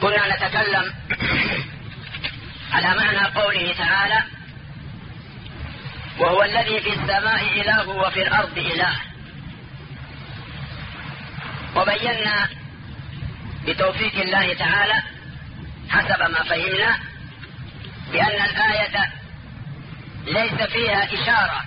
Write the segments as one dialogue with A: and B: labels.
A: كنا نتكلم على معنى قوله تعالى: وهو الذي في السماء إله وفي الأرض إله. وبينا بتوفيق الله تعالى حسب ما فهمنا بأن الآية ليس فيها إشارة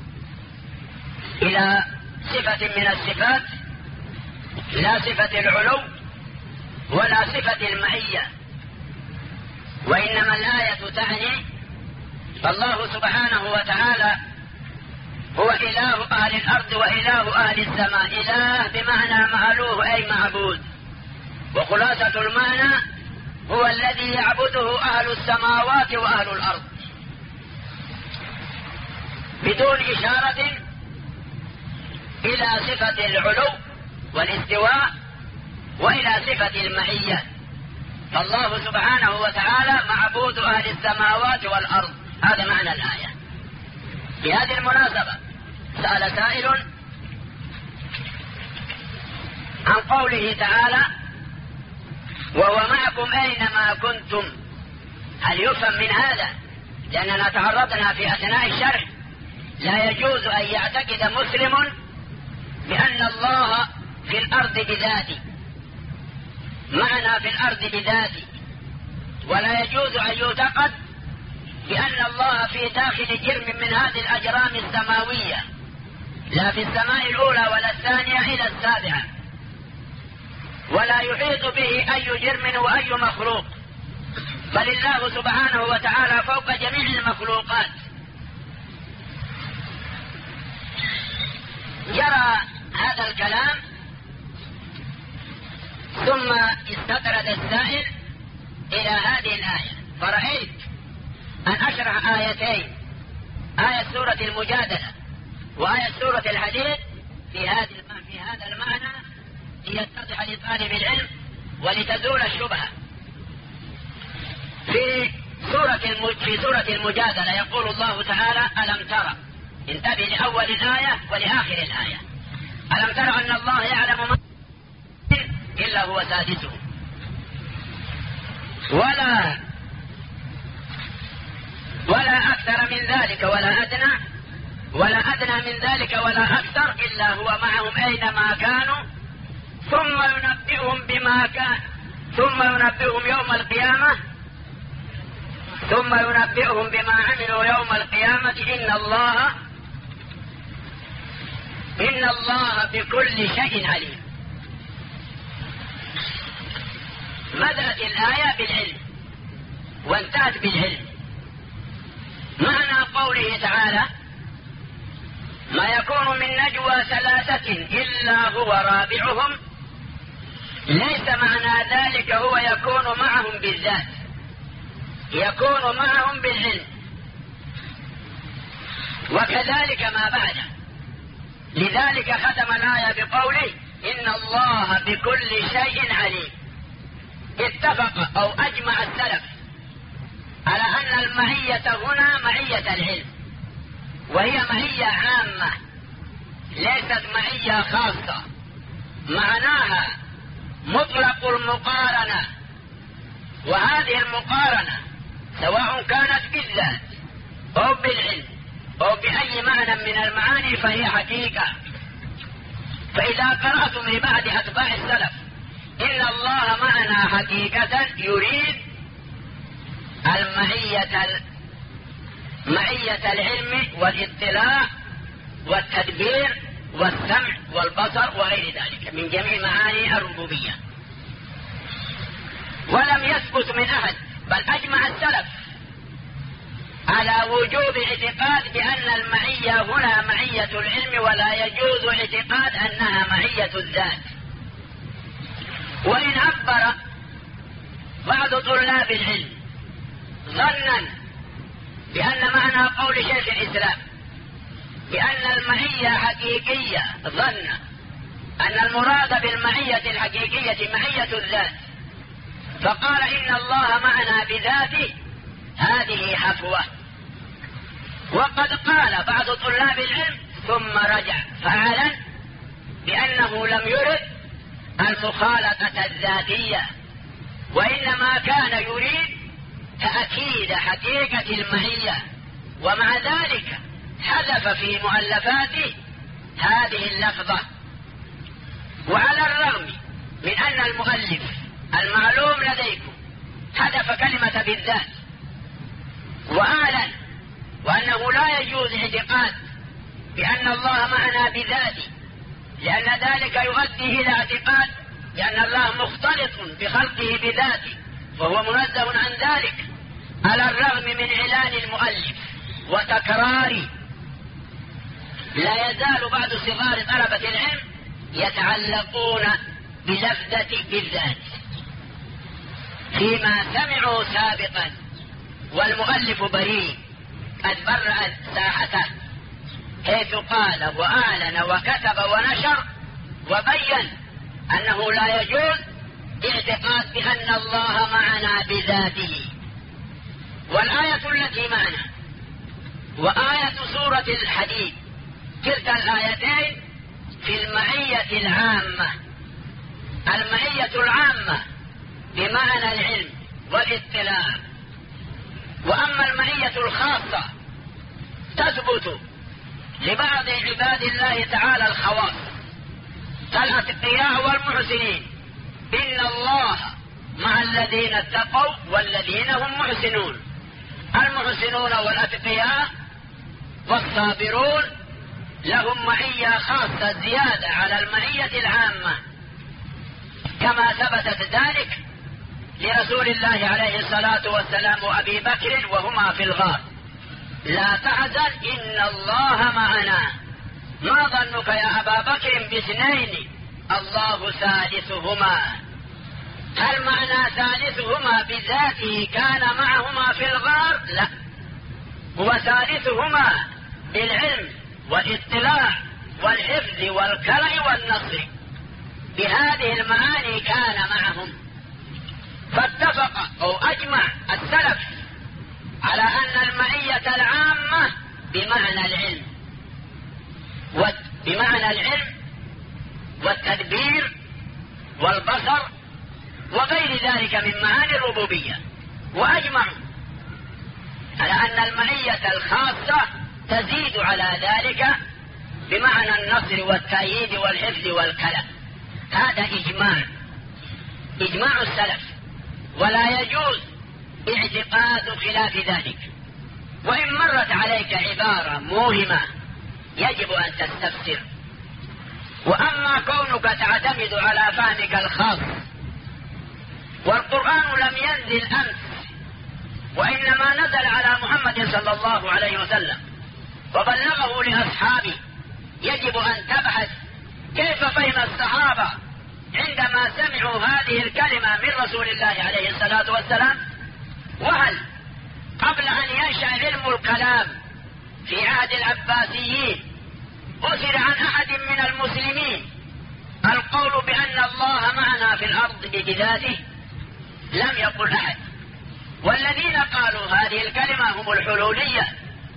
A: إلى صفة من الصفات، لا صفة العلو ولا صفة المعية، وإنما الآية تعني فالله سبحانه وتعالى هو إله أهل الأرض وإله أهل السماء. إله بمعنى مألوه أي معبود، وخلاصة المعنى هو الذي يعبده أهل السماوات وأهل الأرض، بدون إشارة إلى صفة العلو والاستواء وإلى صفة المعية. فالله سبحانه وتعالى معبود أهل السماوات والأرض، هذا معنى الآية. بهذه المناسبة سأل سائل عن قوله تعالى: وهو معكم أينما كنتم. هل يفهم من هذا؟ لأننا تعرضنا في أثناء الشرح لا يجوز أن يعتقد مسلم بأن الله في الأرض بذاته، معنا في الأرض بذاته، ولا يجوز أن يعتقد بأن الله في داخل جرم من هذه الأجرام السماوية، لا في السماء الأولى ولا الثانية إلى السابعة، ولا يحيط به أي جرم وأي مخلوق، بل الله سبحانه وتعالى فوق جميع المخلوقات. جرى هذا الكلام ثم استطرد السائل إلى هذه الآية، فرأيت أن أشرح آيتين: آية سورة المجادلة وآية سورة الحديد في هذا المعنى ليتضح لطالب العلم ولتزول الشبهة. في سورة المجادلة يقول الله تعالى: ألم ترى، انتبه لأول الآية ولآخر الآية: ألم ترى أن الله يعلم ما إلا هو سادسه، ولا أكثر من ذلك ولا أدنى من ذلك ولا أكثر إلا هو معهم أينما كانوا ثم ينبئهم بما عملوا يوم القيامة إن الله بكل شيء عليم. بدأت الآية بالعلم وانتهت بالعلم. معنى قوله تعالى: ما يكون من نجوى ثلاثة إلا هو رابعهم، ليس معنى ذلك هو يكون معهم بالذات، يكون معهم بالعلم، وكذلك ما بعده. لذلك ختم الآية بقوله: إن الله بكل شيء عليم. اتفق أو أجمع السلف على أن المعية هنا معية العلم، وهي معية عامة ليست معية خاصة، معناها مطلق المقارنة، وهذه المقارنة سواء كانت بالذات أو بالعلم أو بأي معنى من المعاني فهي حقيقة. فإذا قرأتم لبعض أتباع السلف إن الله معنا حقيقة، يريد معية العلم والاطلاع والتدبير والسمع والبصر وغير ذلك من جميع معاني الربوبية. ولم يثبت من أحد، بل أجمع السلف على وجوب اعتقاد بأن المعية هنا معية العلم، ولا يجوز اعتقاد أنها معية الذات. وإن عبر بعض طلاب العلم ظنا بأن معنى قول شيخ الإسلام بأن المعية حقيقية، ظن أن المراد بالمعية الحقيقية معية الذات، فقال إن الله معنا بذاته، هذه حفوة. وقد قال بعض طلاب العلم ثم رجع فأعلن بأنه لم يرد المخالطة الذاتية، وإنما كان يريد تأكيد حقيقة المعية، ومع ذلك حذف في مؤلفاته هذه اللفظة. وعلى الرغم من أن المؤلف المعلوم لديكم حذف كلمة بالذات وأعلن وأنه لا يجوز اعتقاد بأن الله معنا بذاته، لأن ذلك يؤدي إلى اعتقاد بأن الله مختلط بخلقه بذاته، وهو منزه عن ذلك. على الرغم من إعلان المؤلف وتكرار، لا يزال بعض صغار طلبة العلم يتعلقون بلفظة بالذات فيما سمعوا سابقا، والمؤلف بريء قد برأت ساحته، حيث قال وأعلن وكتب ونشر وبين أنه لا يجوز اعتقاد بأن الله معنا بذاته. والآية التي معنا وآية سورة الحديد كلتا الآيتين في المعية العامة. المعية العامة بمعنى العلم والاطلاع، وأما المعية الخاصة تثبت لبعض عباد الله تعالى الخواص كالأتقياء والمحسنين. إن الله مع الذين اتقوا والذين هم محسنون. المحسنون والأتقياء والصابرون لهم معية خاصة زيادة على المعية العامة، كما ثبتت ذلك لرسول الله عليه الصلاة والسلام وأبي بكر وهما في الغار: لا تحزن إن الله معنا. ما ظنك يا أبا بكر باثنين الله ثالثهما؟ هل معنى ثالثهما بذاته كان معهما في الغار؟ لا، هو ثالثهما بالعلم والاطلاع والحفظ والكلأ والنصر. بهذه المعاني كان معهم. فاتفق أو أجمع السلف على أن المعية العامة بمعنى العلم والتدبير والبصر وغير ذلك من معاني الربوبية، وأجمعوا على أن المعية الخاصة تزيد على ذلك بمعنى النصر والتأييد والحفظ والكلأ. هذا إجماع السلف، ولا يجوز اعتقاد خلاف ذلك. وإن مرت عليك عبارة موهمة يجب أن تستفسر. وأما كونك تعتمد على فهمك الخاص، والقرآن لم ينزل أمس، وإنما نزل على محمد صلى الله عليه وسلم وبلغه لأصحابه، يجب أن تبحث كيف فهم الصحابة عندما سمعوا هذه الكلمة من رسول الله عليه الصلاة والسلام. وهل قبل أن ينشأ علم الكلام في عهد العباسيين أثر عن أحد من المسلمين القول بأن الله معنا في الأرض بذاته؟ لم يقل أحد. والذين قالوا هذه الكلمة هم الحلولية،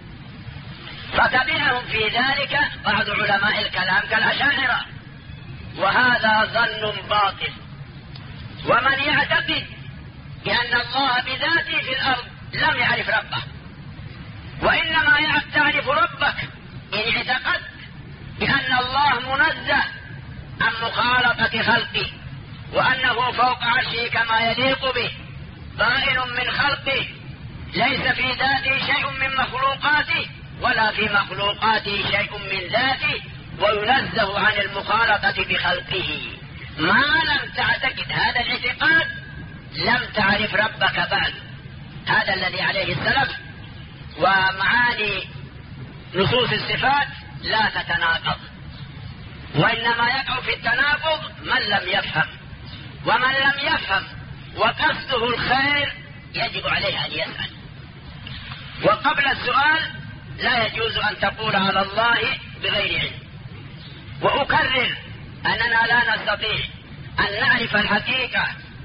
A: فتبعهم في ذلك بعض علماء الكلام كالأشاعرة، وهذا ظن باطل. ومن يعتقد بأن الله بذاته في الأرض لم يعرف ربه. وإنما تعرف ربك إن اعتقدت بأن الله منزه عن مخالطة خلقه، وأنه فوق عرشه كما يليق به، بائن من خلقه، ليس في ذاته شيء من مخلوقاته ولا في مخلوقاته شيء من ذاته، وينزه عن المخالطة بخلقه. ما لم تعتقد هذا الاعتقاد لم تعرف ربك بعد. هذا الذي عليه السلف. ومعاني نصوص الصفات لا تتناقض، وإنما يقع في التناقض من لم يفهم. ومن لم يفهم وقصده الخير يجب عليه أن يسأل. وقبل السؤال لا يجوز أن تقول على الله بغير علم. وأكرر أننا لا نستطيع أن نعرف الحقيقة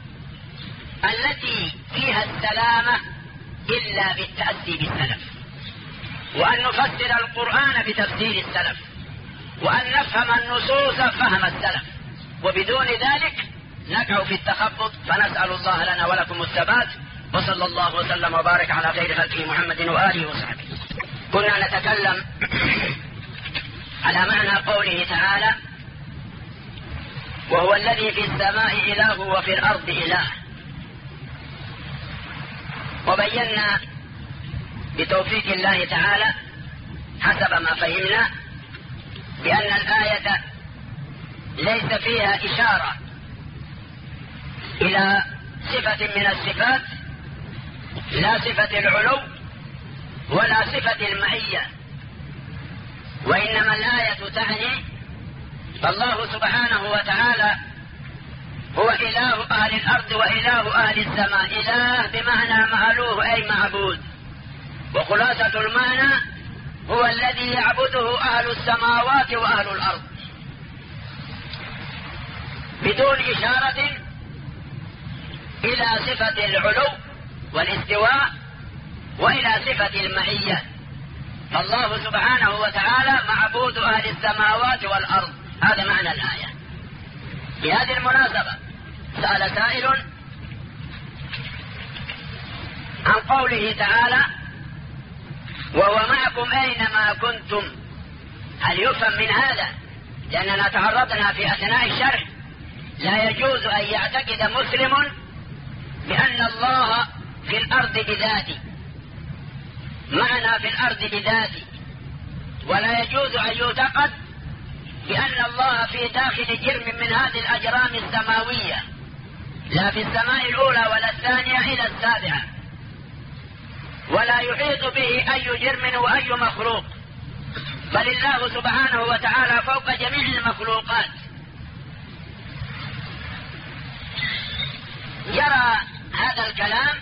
A: التي فيها السلامة إلا بالتأسي بالسلف، وأن نفسر القرآن بتفسير السلف، وأن نفهم النصوص فهم السلف. وبدون ذلك نقع في التخبط، فنسأل الله لنا ولكم الثبات. وصلى الله وسلم وبارك على خير خلقه محمد وآله وصحبه. كنا نتكلم على معنى قوله تعالى: وهو الذي في السماء إله وفي الأرض إله. وبينا بتوفيق الله تعالى حسب ما فهمنا بأن الآية ليس فيها إشارة إلى صفة من الصفات، لا صفة العلو ولا صفة المعية، وإنما الآية تعني فالله سبحانه وتعالى هو إله أهل الأرض وإله أهل السماء. إله بمعنى مألوه أي معبود، وخلاصة المعنى هو الذي يعبده أهل السماوات وأهل الأرض، بدون إشارة إلى صفة العلو والاستواء وإلى صفة المعية. فالله سبحانه وتعالى معبود أهل السماوات والأرض، هذا معنى الآية. بهذه المناسبة سأل سائل عن قوله تعالى: وهو معكم أينما كنتم. هل يفهم من هذا؟ لأننا تعرضنا في أثناء الشرح لا يجوز أن يعتقد مسلم بأن الله في الأرض بذاته، معنى في الأرض بذاته، ولا يجوز أن يعتقد بأن الله في داخل جرم من هذه الأجرام السماوية، لا في السماء الأولى ولا الثانية إلى السابعة، ولا يحيط به أي جرم وأي مخلوق، بل الله سبحانه وتعالى فوق جميع المخلوقات. يرى هذا الكلام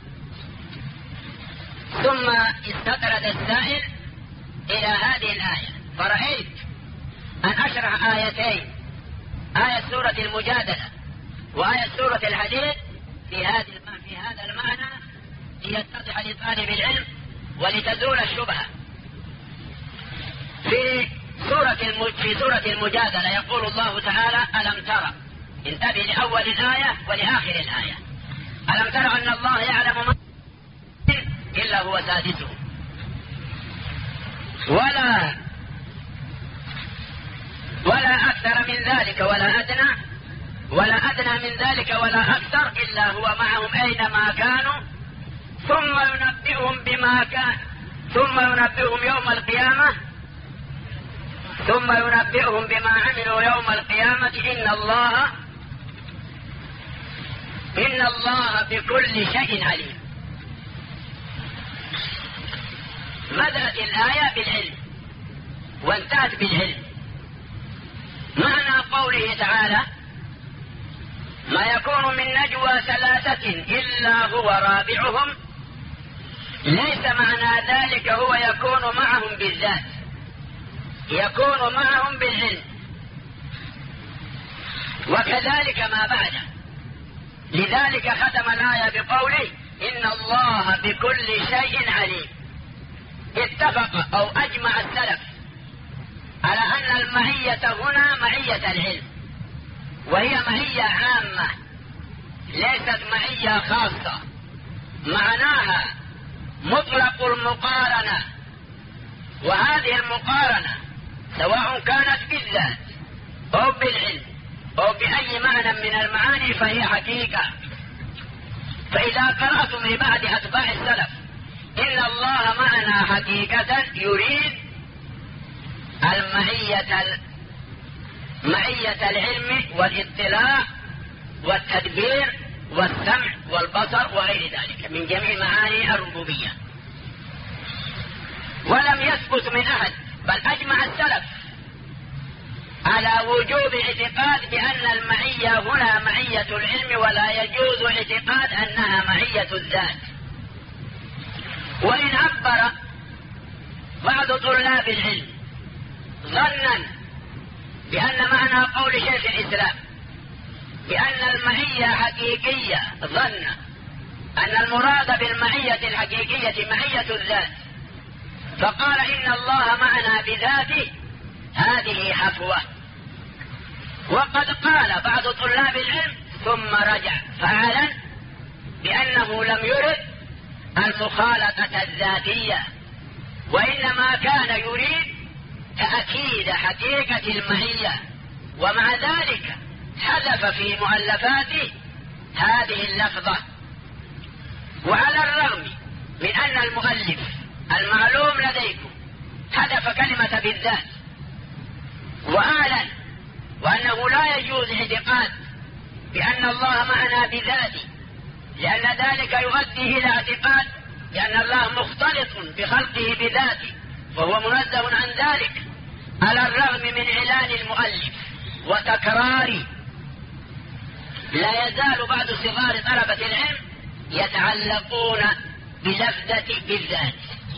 A: ثم استطرد السائل إلى هذه الآية، فرأيت أن أشرح آيتين، آية سورة المجادلة وآية سورة الحديد في هذا المعنى ليتضح لطالب العلم ولتزول الشبهة. في سورة المجادلة يقول الله تعالى: ألم ترى، انتبه لأول الآية ولآخر الآية، ألم ترى أن الله يعلم ما إلا هو سادسه، ولا أكثر من ذلك ولا أدنى من ذلك ولا أكثر إلا هو معهم أينما كانوا ثم ينبئهم بما كان، ثم ينبئهم بما عملوا يوم القيامة إن الله بكل شيء عليم. بدأت الآية بالعلم وانتهت بالعلم. معنى قوله تعالى: ما يكون من نجوى ثلاثة إلا هو رابعهم، ليس معنى ذلك هو يكون معهم بالذات، يكون معهم بالعلم، وكذلك ما بعده. لذلك ختم الآية بقوله: إن الله بكل شيء عليم. اتفق أو أجمع السلف على أن المعية هنا معية العلم، وهي معية عامة ليست معية خاصة، معناها مطلق المقارنة، وهذه المقارنة سواء كانت بالذات أو بالعلم أو بأي معنى من المعاني فهي حقيقة. فإذا قرأتم لبعض أتباع السلف إن الله معنا حقيقة، يريد معية العلم والاطلاع والتدبير والسمع والبصر وغير ذلك من جميع معاني الربوبية. ولم يثبت من أحد، بل أجمع السلف على وجوب اعتقاد بأن المعية هنا معية العلم، ولا يجوز اعتقاد أنها معية الذات. وإن عبر بعض طلاب العلم ظنا بأن معنى قول شيخ الإسلام بأن المعية حقيقية، ظن أن المراد بالمعية الحقيقية معية الذات، فقال إن الله معنا بذاته، هذه حفوة. وقد قال بعض طلاب العلم ثم رجع فأعلن بأنه لم يرد المخالطة الذاتية، وإنما كان يريد تأكيد حقيقة المعية، ومع ذلك حذف في مؤلفاته هذه اللفظة. وعلى الرغم من أن المؤلف المعلوم لديكم حذف كلمة بالذات وأعلن وأنه لا يجوز اعتقاد بأن الله معنا بذاته، لأن ذلك يؤدي إلى اعتقاد بأن الله مختلط بخلقه بذاته، وهو منزه عن ذلك. على الرغم من إعلان المؤلف وتكراره، لا يزال بعض صغار طلبة العلم يتعلقون بلفظة بالذات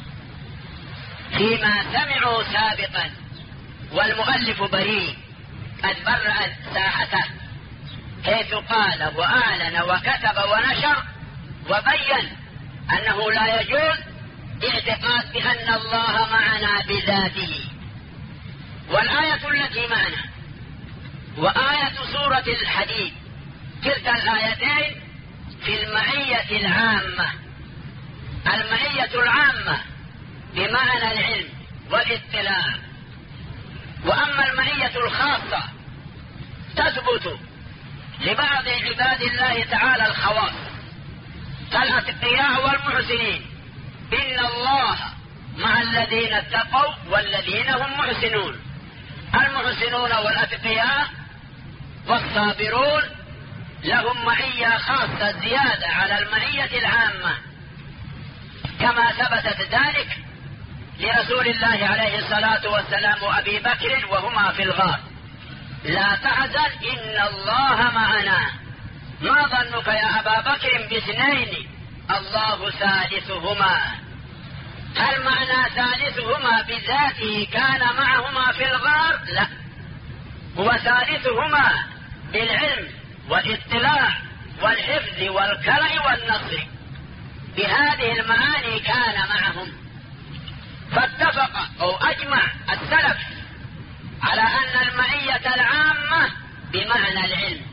A: فيما سمعوا سابقا، والمؤلف بريء قد برأ ساحته، حيث قال وأعلن وكتب ونشر وبين أنه لا يجوز اعتقاد بأن الله معنا بذاته. والآية التي معنا وآية سورة الحديد كلتا الآيتين في المعية العامة. المعية العامة بمعنى العلم والاطلاع، وأما المعية الخاصة تثبت لبعض عباد الله تعالى الخواص كالأتقياء والمحسنين. إن الله مع الذين اتقوا والذين هم محسنون. المحسنون والأتقياء والصابرون لهم معية خاصة زيادة على المعية العامة، كما ثبتت ذلك لرسول الله عليه الصلاة والسلام وأبي بكر وهما في الغار: لا تحزن إن الله معنا. ما ظنك يا أبا بكر باثنين الله ثالثهما؟ هل معنى ثالثهما بذاته كان معهما في الغار؟ لا، هو ثالثهما بالعلم والاطلاع والحفظ والكرع والنصر. بهذه المعاني كان معهم. فاتفق أو أجمع السلف على أن المعية العامة بمعنى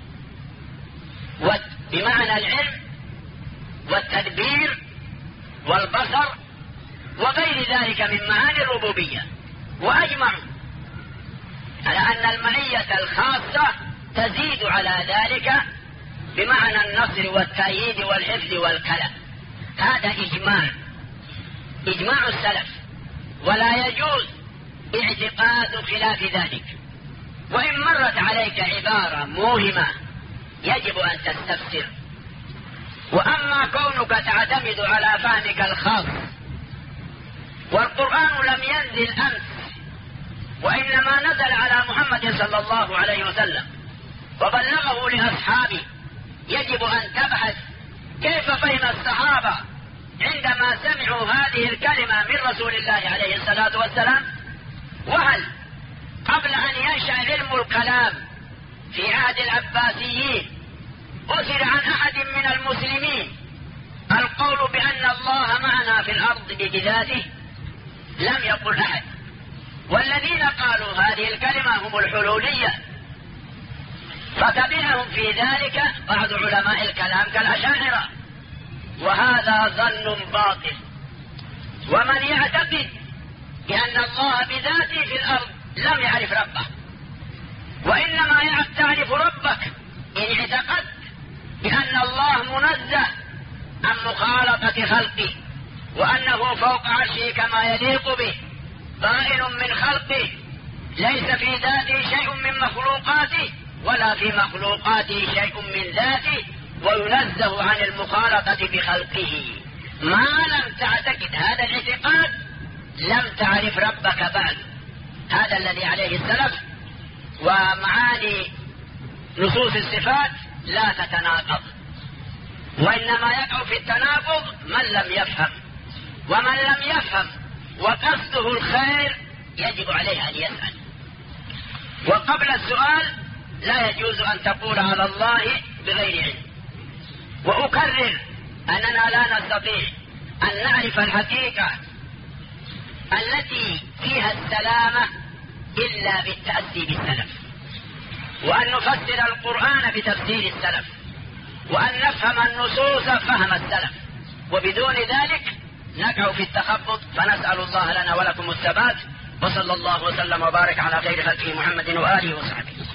A: العلم والتدبير والبصر وغير ذلك من معاني الربوبية، وأجمعوا على أن المعية الخاصة تزيد على ذلك بمعنى النصر والتأييد والحفظ والكلام. هذا إجماع السلف، ولا يجوز اعتقاد خلاف ذلك. وإن مرت عليك عبارة موهمة يجب أن تستفسر. وأما كونك تعتمد على فهمك الخاص، والقرآن لم ينزل أمس، وإنما نزل على محمد صلى الله عليه وسلم وبلغه لأصحابه، يجب أن تبحث كيف فهم الصحابة عندما سمعوا هذه الكلمة من رسول الله عليه الصلاة والسلام. وهل قبل أن ينشأ علم الكلام في عهد العباسيين أثر عن أحد من المسلمين القول بأن الله معنا في الأرض بذاته؟ لم يقل أحد. والذين قالوا هذه الكلمة هم الحلولية، فتبعهم في ذلك بعض علماء الكلام كالأشاعرة، وهذا ظن باطل. ومن يعتقد بأن الله بذاته في الأرض لم يعرف ربه. وإنما تعرف ربك إن اعتقدت بأن الله منزه عن مخالطة خلقه، وأنه فوق عرشه كما يليق به، بائن من خلقه، ليس في ذاته شيء من مخلوقاته ولا في مخلوقاته شيء من ذاته، وينزه عن المخالطة بخلقه. ما لم تعتقد هذا الاعتقاد لم تعرف ربك بعد. هذا الذي عليه السلف. ومعاني نصوص الصفات لا تتناقض، وإنما يقع في التناقض من لم يفهم. ومن لم يفهم وقصده الخير يجب عليه أن يسأل. وقبل السؤال لا يجوز أن تقول على الله بغير علم. وأكرر أننا لا نستطيع أن نعرف الحقيقة التي فيها السلامة إلا بالتأسي بالسلف، وأن نفسر القرآن بتفسير السلف. وأن نفهم النصوص فهم السلف، وبدون ذلك نقع في التخبط. فنسأل الله لنا ولكم الثبات، وصلى الله وسلم وبارك على خير خلقه محمد وآله وصحبه.